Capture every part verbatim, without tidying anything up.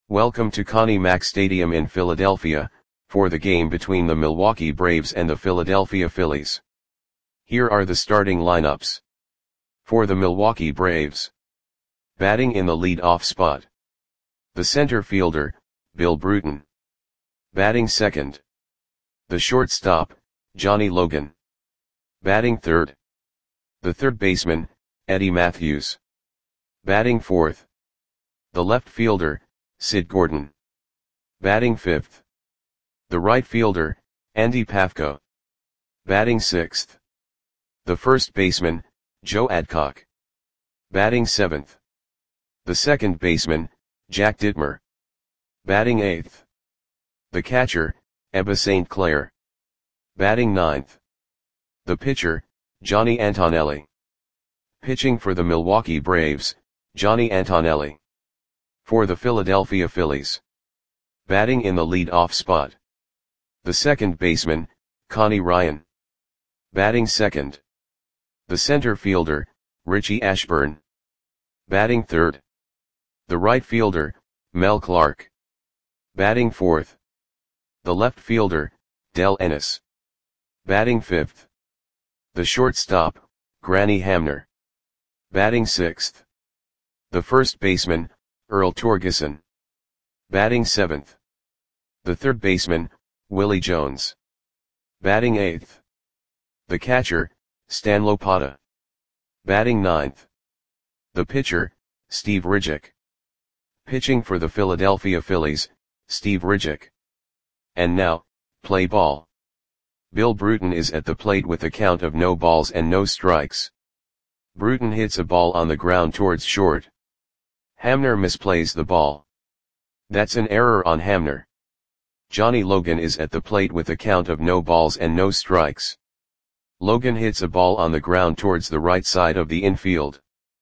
Welcome to Connie Mack Stadium in Philadelphia, for the game between the Milwaukee Braves and the Philadelphia Phillies. Here are the starting lineups. For the Milwaukee Braves. Batting in the lead-off spot. The center fielder, Bill Bruton. Batting second. The shortstop, Johnny Logan. Batting third. The third baseman, Eddie Mathews. Batting fourth. The left fielder, Sid Gordon. Batting fifth. The right fielder, Andy Pafko. Batting sixth. The first baseman, Joe Adcock. Batting seventh. The second baseman, Jack Dittmer. Batting eighth. The catcher, Ebba Saint Clair. Batting ninth. The pitcher, Johnny Antonelli. Pitching for the Milwaukee Braves, Johnny Antonelli. For the Philadelphia Phillies. Batting in the lead-off spot. The second baseman, Connie Ryan. Batting second. The center fielder, Richie Ashburn. Batting third. The right fielder, Mel Clark. Batting fourth. The left fielder, Del Ennis. Batting fifth. The shortstop, Granny Hamner. Batting sixth. The first baseman, Earl Torgeson. Batting seventh. The third baseman, Willie Jones. Batting eighth. The catcher, Stan Lopata. Batting ninth. The pitcher, Steve Rijek. Pitching for the Philadelphia Phillies, Steve Rijek. And now, play ball. Bill Bruton is at the plate with a count of no balls and no strikes. Bruton hits a ball on the ground towards short. Hamner misplays the ball. That's an error on Hamner. Johnny Logan is at the plate with a count of no balls and no strikes. Logan hits a ball on the ground towards the right side of the infield.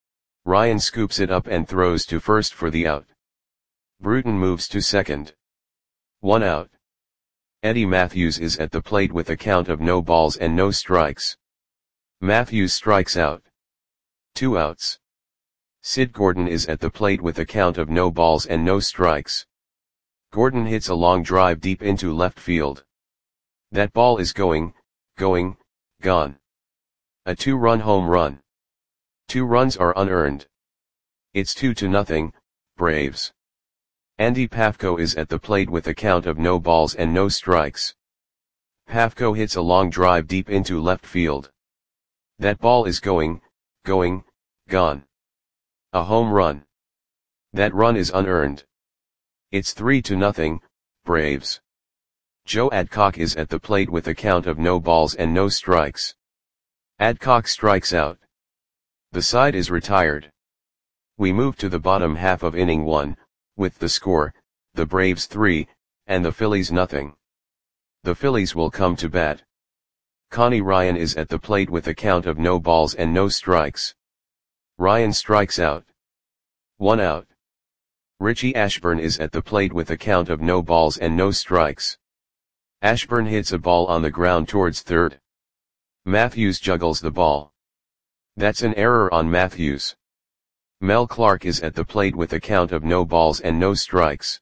Ryan scoops it up and throws to first for the out. Bruton moves to second. One out. Eddie Mathews is at the plate with a count of no balls and no strikes. Mathews strikes out. Two outs. Sid Gordon is at the plate with a count of no balls and no strikes. Gordon hits a long drive deep into left field. That ball is going, going, gone. A two-run home run. Two runs are unearned. It's two to nothing, Braves. Andy Pafko is at the plate with a count of no balls and no strikes. Pafko hits a long drive deep into left field. That ball is going, going, gone. A home run. That run is unearned. It's three to nothing, Braves. Joe Adcock is at the plate with a count of no balls and no strikes. Adcock strikes out. The side is retired. We move to the bottom half of inning one, with the score, the Braves three, and the Phillies nothing. The Phillies will come to bat. Connie Ryan is at the plate with a count of no balls and no strikes. Ryan strikes out. One out. Richie Ashburn is at the plate with a count of no balls and no strikes. Ashburn hits a ball on the ground towards third. Mathews juggles the ball. That's an error on Mathews. Mel Clark is at the plate with a count of no balls and no strikes.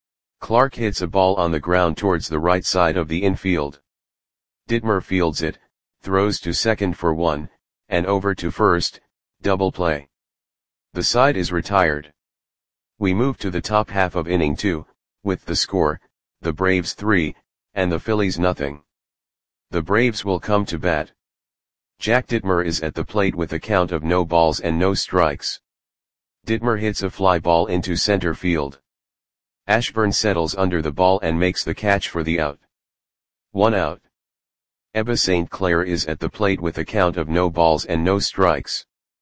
Clark hits a ball on the ground towards the right side of the infield. Dittmer fields it, throws to second for one, and over to first, double play. The side is retired. We move to the top half of inning two, with the score, the Braves three, and the Phillies nothing. The Braves will come to bat. Jack Dittmer is at the plate with a count of no balls and no strikes. Dittmer hits a fly ball into center field. Ashburn settles under the ball and makes the catch for the out. One out. Ebba Saint Clair is at the plate with a count of no balls and no strikes.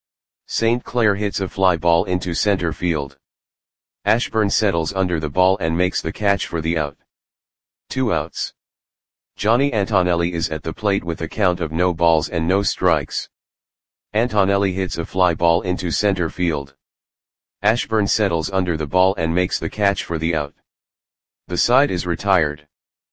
Saint Clair hits a fly ball into center field. Ashburn settles under the ball and makes the catch for the out. Two outs. Johnny Antonelli is at the plate with a count of no balls and no strikes. Antonelli hits a fly ball into center field. Ashburn settles under the ball and makes the catch for the out. The side is retired.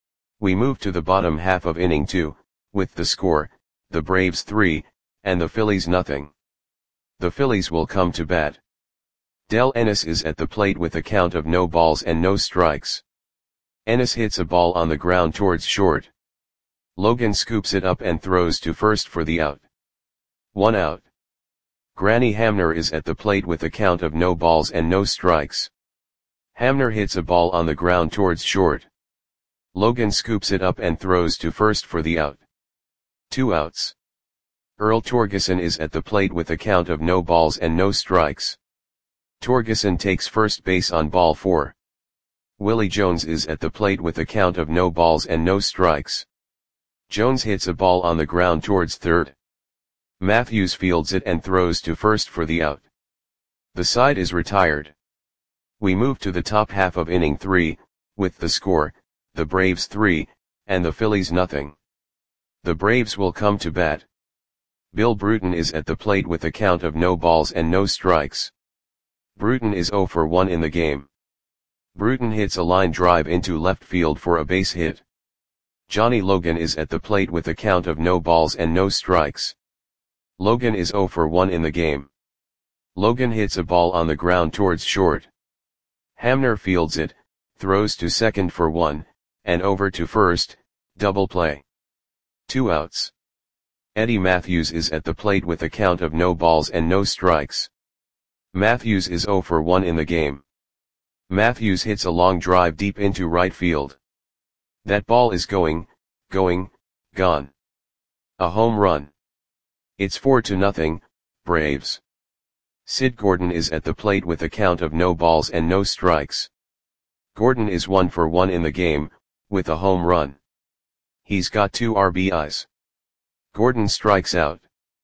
We move to the bottom half of inning two, with the score, the Braves three, and the Phillies nothing. The Phillies will come to bat. Del Ennis is at the plate with a count of no balls and no strikes. Ennis hits a ball on the ground towards short. Logan scoops it up and throws to first for the out. One out. Granny Hamner is at the plate with a count of no balls and no strikes. Hamner hits a ball on the ground towards short. Logan scoops it up and throws to first for the out. Two outs. Earl Torgeson is at the plate with a count of no balls and no strikes. Torgeson takes first base on ball four. Willie Jones is at the plate with a count of no balls and no strikes. Jones hits a ball on the ground towards third. Matthews fields it and throws to first for the out. The side is retired. We move to the top half of inning three, with the score, the Braves three, and the Phillies nothing. The Braves will come to bat. Bill Bruton is at the plate with a count of no balls and no strikes. Bruton is oh for one in the game. Bruton hits a line drive into left field for a base hit. Johnny Logan is at the plate with a count of no balls and no strikes. Logan is oh for one in the game. Logan hits a ball on the ground towards short. Hamner fields it, throws to second for one, and over to first, double play. Two outs. Eddie Matthews is at the plate with a count of no balls and no strikes. Matthews is oh for one in the game. Matthews hits a long drive deep into right field. That ball is going, going, gone. A home run. It's four to nothing, Braves. Sid Gordon is at the plate with a count of no balls and no strikes. Gordon is one for one in the game, with a home run. He's got two R B Is. Gordon strikes out.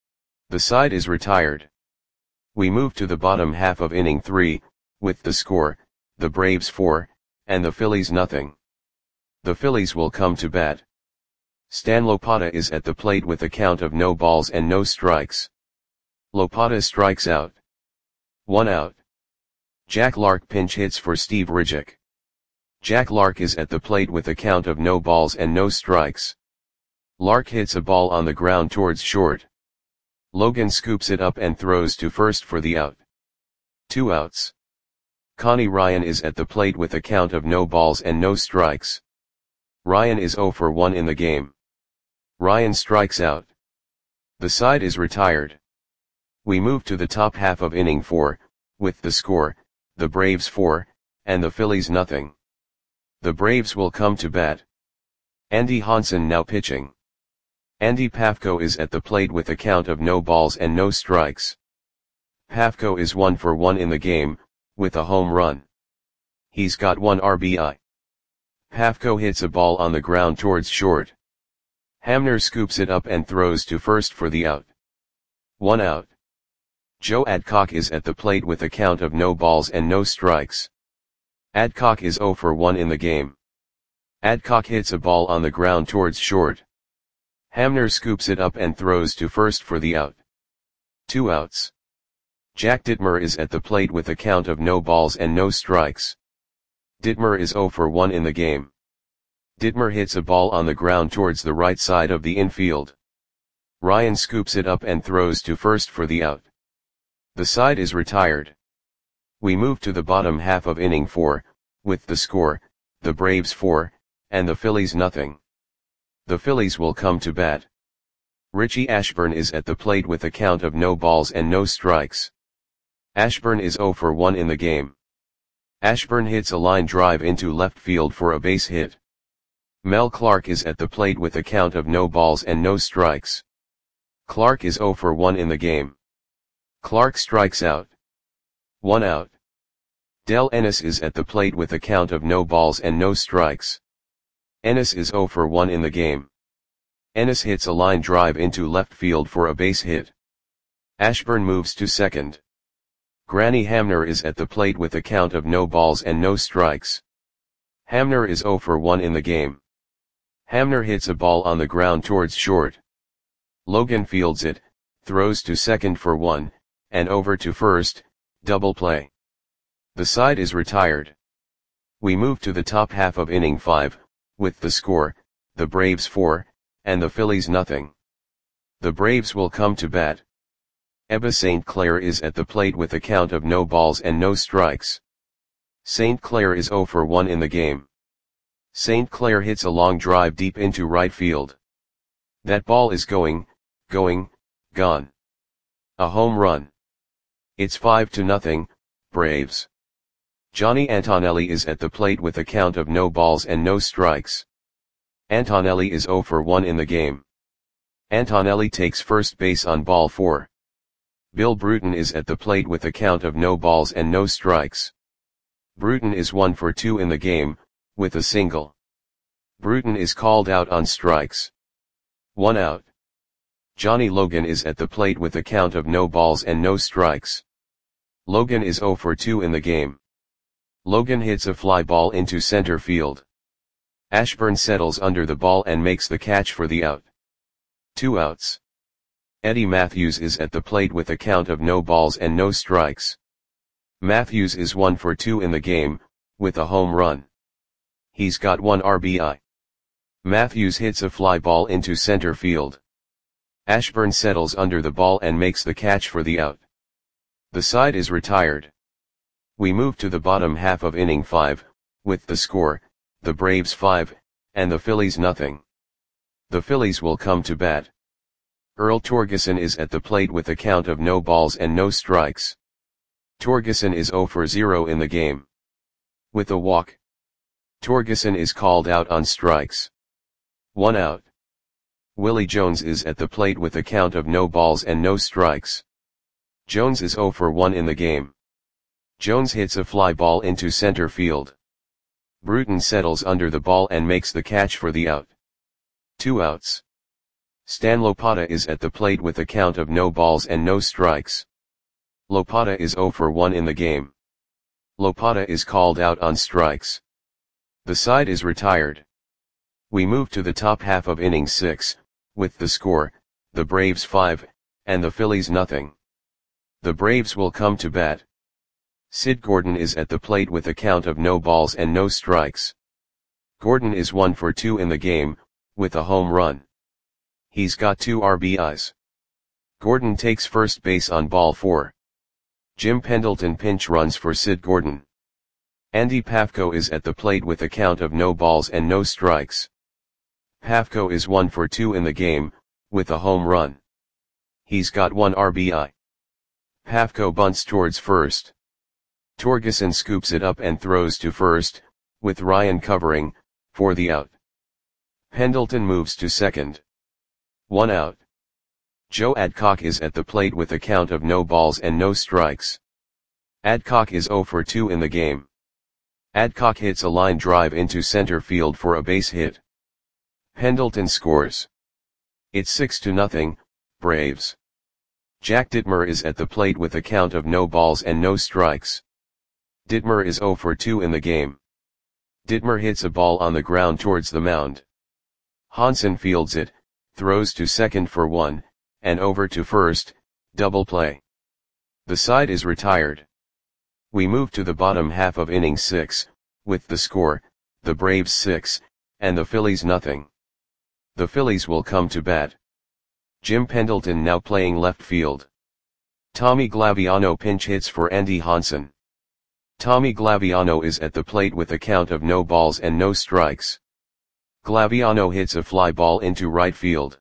The side is retired. We move to the bottom half of inning three, with the score, the Braves four, and the Phillies nothing. The Phillies will come to bat. Stan Lopata is at the plate with a count of no balls and no strikes. Lopata strikes out. One out. Jack Lark pinch hits for Steve Ridgick. Jack Lark is at the plate with a count of no balls and no strikes. Lark hits a ball on the ground towards short. Logan scoops it up and throws to first for the out. Two outs. Connie Ryan is at the plate with a count of no balls and no strikes. Ryan is oh for one in the game. Ryan strikes out. The side is retired. We move to the top half of inning four, with the score, the Braves four, and the Phillies nothing. The Braves will come to bat. Andy Hansen now pitching. Andy Pafko is at the plate with a count of no balls and no strikes. Pafko is one for one in the game, with a home run. He's got one R B I. Pafko hits a ball on the ground towards short. Hamner scoops it up and throws to first for the out. One out. Joe Adcock is at the plate with a count of no balls and no strikes. Adcock is oh for one in the game. Adcock hits a ball on the ground towards short. Hamner scoops it up and throws to first for the out. Two outs. Jack Dittmer is at the plate with a count of no balls and no strikes. Dittmer is oh for one in the game. Dittmer hits a ball on the ground towards the right side of the infield. Ryan scoops it up and throws to first for the out. The side is retired. We move to the bottom half of inning four, with the score, the Braves four, and the Phillies nothing. The Phillies will come to bat. Richie Ashburn is at the plate with a count of no balls and no strikes. Ashburn is oh for one in the game. Ashburn hits a line drive into left field for a base hit. Mel Clark is at the plate with a count of no balls and no strikes. Clark is oh for one in the game. Clark strikes out. One out. Del Ennis is at the plate with a count of no balls and no strikes. Ennis is oh for one in the game. Ennis hits a line drive into left field for a base hit. Ashburn moves to second. Granny Hamner is at the plate with a count of no balls and no strikes. Hamner is oh for one in the game. Hamner hits a ball on the ground towards short. Logan fields it, throws to second for one, and over to first, double play. The side is retired. We move to the top half of inning five, with the score, the Braves four, and the Phillies nothing. The Braves will come to bat. Ebba Saint Clair is at the plate with a count of no balls and no strikes. Saint Clair is zero for one in the game. Saint Clair hits a long drive deep into right field. That ball is going, going, gone. A home run. It's five to nothing, Braves. Johnny Antonelli is at the plate with a count of no balls and no strikes. Antonelli is zero for one in the game. Antonelli takes first base on ball four. Bill Bruton is at the plate with a count of no balls and no strikes. Bruton is one for two in the game, with a single. Bruton is called out on strikes. One out. Johnny Logan is at the plate with a count of no balls and no strikes. Logan is zero for two in the game. Logan hits a fly ball into center field. Ashburn settles under the ball and makes the catch for the out. Two outs. Eddie Matthews is at the plate with a count of no balls and no strikes. Matthews is one for two in the game, with a home run. He's got one R B I. Matthews hits a fly ball into center field. Ashburn settles under the ball and makes the catch for the out. The side is retired. We move to the bottom half of inning five, with the score, the Braves five, and the Phillies nothing. The Phillies will come to bat. Earl Torgeson is at the plate with a count of no balls and no strikes. Torgeson is zero for zero in the game. With a walk. Torgeson is called out on strikes. One out. Willie Jones is at the plate with a count of no balls and no strikes. Jones is zero for one in the game. Jones hits a fly ball into center field. Bruton settles under the ball and makes the catch for the out. Two outs. Stan Lopata is at the plate with a count of no balls and no strikes. Lopata is zero for one in the game. Lopata is called out on strikes. The side is retired. We move to the top half of inning six, with the score, the Braves five, and the Phillies nothing. The Braves will come to bat. Sid Gordon is at the plate with a count of no balls and no strikes. Gordon is one for two in the game, with a home run. He's got two R B Is. Gordon takes first base on ball four. Jim Pendleton pinch runs for Sid Gordon. Andy Pafko is at the plate with a count of no balls and no strikes. Pafko is one for two in the game, with a home run. He's got one R B I. Pafko bunts towards first. Torgeson scoops it up and throws to first, with Ryan covering, for the out. Pendleton moves to second. One out. Joe Adcock is at the plate with a count of no balls and no strikes. Adcock is zero for two in the game. Adcock hits a line drive into center field for a base hit. Pendleton scores. It's six to nothing, Braves. Jack Dittmer is at the plate with a count of no balls and no strikes. Dittmer is zero for two in the game. Dittmer hits a ball on the ground towards the mound. Hansen fields it, throws to second for one, and over to first, double play. The side is retired. We move to the bottom half of inning six, with the score, the Braves six, and the Phillies nothing. The Phillies will come to bat. Jim Pendleton now playing left field. Tommy Glaviano pinch hits for Andy Hansen. Tommy Glaviano is at the plate with a count of no balls and no strikes. Glaviano hits a fly ball into right field.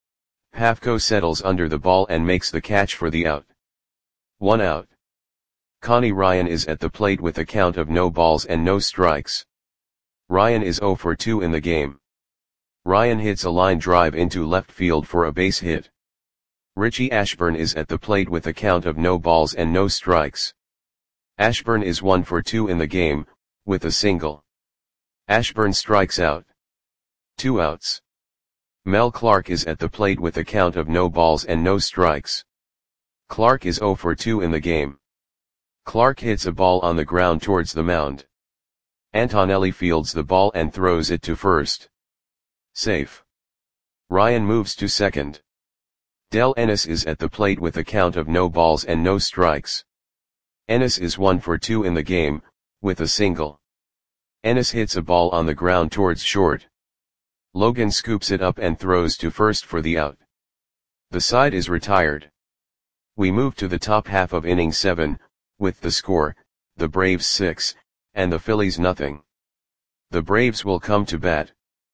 Pafko settles under the ball and makes the catch for the out. One out. Connie Ryan is at the plate with a count of no balls and no strikes. Ryan is zero for two in the game. Ryan hits a line drive into left field for a base hit. Richie Ashburn is at the plate with a count of no balls and no strikes. Ashburn is one for two in the game, with a single. Ashburn strikes out. Two outs. Mel Clark is at the plate with a count of no balls and no strikes. Clark is zero for two in the game. Clark hits a ball on the ground towards the mound. Antonelli fields the ball and throws it to first. Safe. Ryan moves to second. Del Ennis is at the plate with a count of no balls and no strikes. Ennis is one for two in the game, with a single. Ennis hits a ball on the ground towards short. Logan scoops it up and throws to first for the out. The side is retired. We move to the top half of inning seven, with the score, the Braves six, and the Phillies nothing. The Braves will come to bat.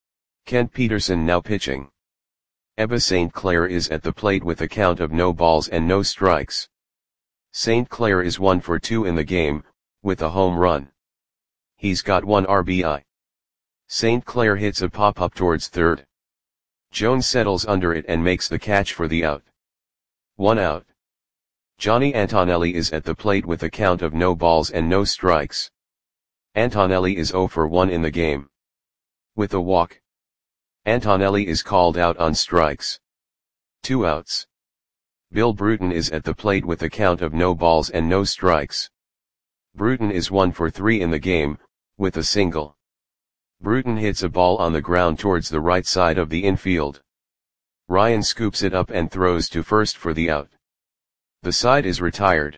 Kent Peterson now pitching. Ebba Saint Clair is at the plate with a count of no balls and no strikes. Saint Clair is one for two in the game, with a home run. He's got one R B I. Saint Clair hits a pop-up towards third. Jones settles under it and makes the catch for the out. One out. Johnny Antonelli is at the plate with a count of no balls and no strikes. Antonelli is zero for one in the game. With a walk. Antonelli is called out on strikes. Two outs. Bill Bruton is at the plate with a count of no balls and no strikes. Bruton is one for three in the game, with a single. Bruton hits a ball on the ground towards the right side of the infield. Ryan scoops it up and throws to first for the out. The side is retired.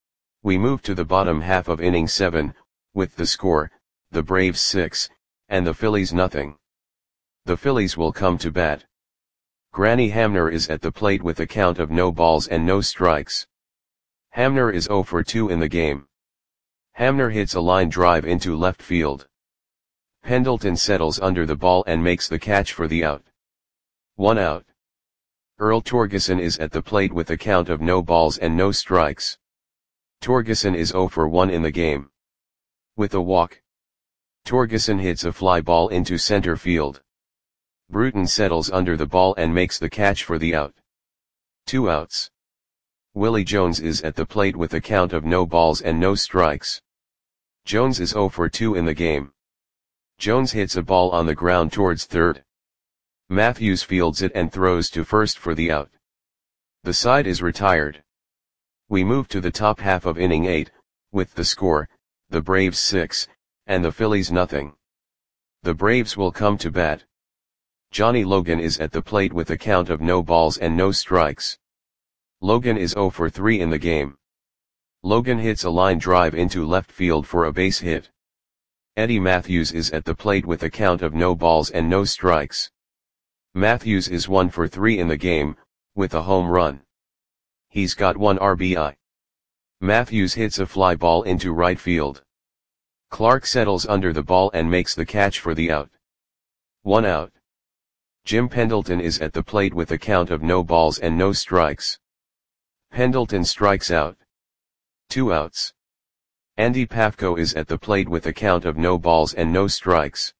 We move to the bottom half of inning seven, with the score, the Braves six, and the Phillies nothing. The Phillies will come to bat. Granny Hamner is at the plate with a count of no balls and no strikes. Hamner is zero for two in the game. Hamner hits a line drive into left field. Pendleton settles under the ball and makes the catch for the out. One out. Earl Torgeson is at the plate with a count of no balls and no strikes. Torgeson is zero for one in the game. With a walk. Torgeson hits a fly ball into center field. Bruton settles under the ball and makes the catch for the out. Two outs. Willie Jones is at the plate with a count of no balls and no strikes. Jones is zero for two in the game. Jones hits a ball on the ground towards third. Matthews fields it and throws to first for the out. The side is retired. We move to the top half of inning eight, with the score, the Braves six, and the Phillies nothing. The Braves will come to bat. Johnny Logan is at the plate with a count of no balls and no strikes. Logan is zero for three in the game. Logan hits a line drive into left field for a base hit. Eddie Matthews is at the plate with a count of no balls and no strikes. Matthews is one for three in the game, with a home run. He's got one R B I. Matthews hits a fly ball into right field. Clark settles under the ball and makes the catch for the out. One out. Jim Pendleton is at the plate with a count of no balls and no strikes. Pendleton strikes out. Two outs. Andy Pafko is at the plate with a count of no balls and no strikes.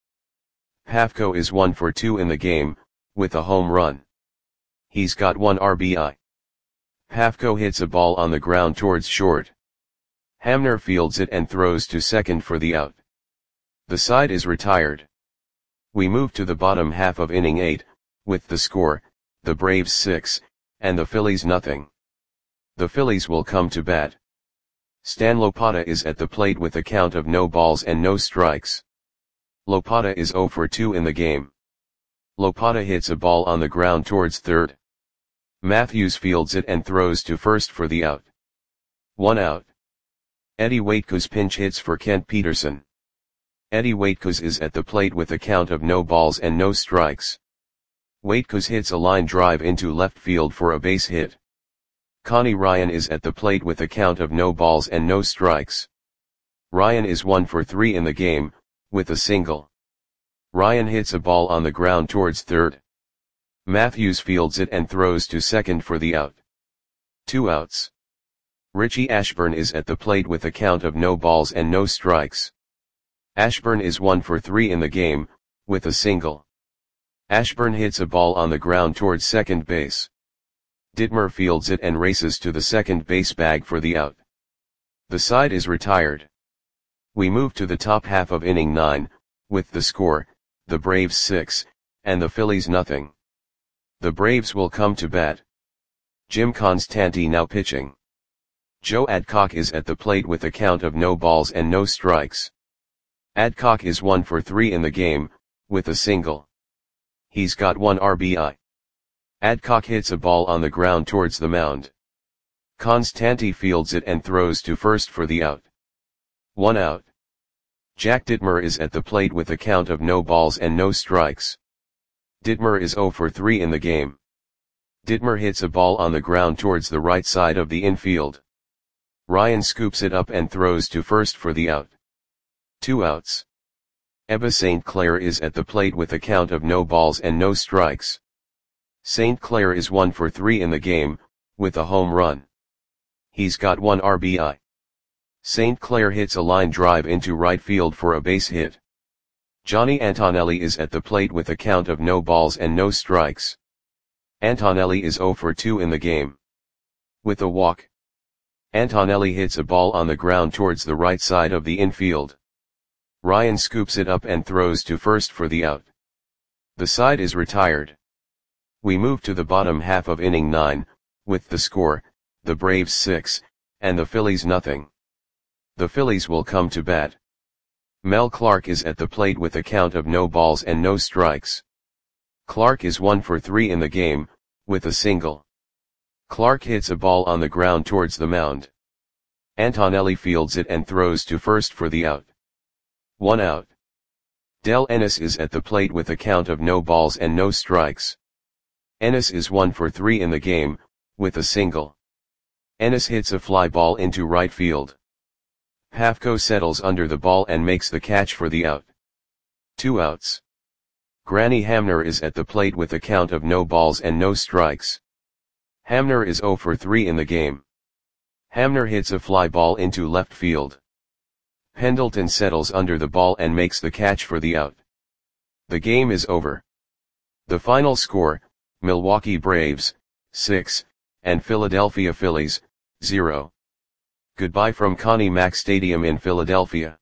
Pafko is one for two in the game, with a home run. He's got one R B I. Pafko hits a ball on the ground towards short. Hamner fields it and throws to second for the out. The side is retired. We move to the bottom half of inning eight, with the score, the Braves six, and the Phillies nothing. The Phillies will come to bat. Stan Lopata is at the plate with a count of no balls and no strikes. Lopata is zero for two in the game. Lopata hits a ball on the ground towards third. Matthews fields it and throws to first for the out. One out. Eddie Waitkus pinch hits for Kent Peterson. Eddie Waitkus is at the plate with a count of no balls and no strikes. Waitkus hits a line drive into left field for a base hit. Connie Ryan is at the plate with a count of no balls and no strikes. Ryan is one for three in the game, with a single. Ryan hits a ball on the ground towards third. Matthews fields it and throws to second for the out. Two outs. Richie Ashburn is at the plate with a count of no balls and no strikes. Ashburn is one for three in the game, with a single. Ashburn hits a ball on the ground towards second base. Dittmer fields it and races to the second base bag for the out. The side is retired. We move to the top half of inning nine, with the score, the Braves six, and the Phillies nothing. The Braves will come to bat. Jim Constanti now pitching. Joe Adcock is at the plate with a count of no balls and no strikes. Adcock is one for three in the game, with a single. He's got one R B I. Adcock hits a ball on the ground towards the mound. Constanti fields it and throws to first for the out. One out. Jack Dittmer is at the plate with a count of no balls and no strikes. Dittmer is zero for three in the game. Dittmer hits a ball on the ground towards the right side of the infield. Ryan scoops it up and throws to first for the out. Two outs. Ebba Saint Clair is at the plate with a count of no balls and no strikes. Saint Clair is one for three in the game, with a home run. He's got one R B I. Saint Clair hits a line drive into right field for a base hit. Johnny Antonelli is at the plate with a count of no balls and no strikes. Antonelli is zero for two in the game. With a walk. Antonelli hits a ball on the ground towards the right side of the infield. Ryan scoops it up and throws to first for the out. The side is retired. We move to the bottom half of inning nine, with the score, the Braves six, and the Phillies nothing. The Phillies will come to bat. Mel Clark is at the plate with a count of no balls and no strikes. Clark is one for three in the game, with a single. Clark hits a ball on the ground towards the mound. Antonelli fields it and throws to first for the out. One out. Del Ennis is at the plate with a count of no balls and no strikes. Ennis is one for three in the game, with a single. Ennis hits a fly ball into right field. Pafko settles under the ball and makes the catch for the out. Two outs. Granny Hamner is at the plate with a count of no balls and no strikes. Hamner is zero for three in the game. Hamner hits a fly ball into left field. Pendleton settles under the ball and makes the catch for the out. The game is over. The final score, Milwaukee Braves, six, and Philadelphia Phillies, zero. Goodbye from Connie Mack Stadium in Philadelphia.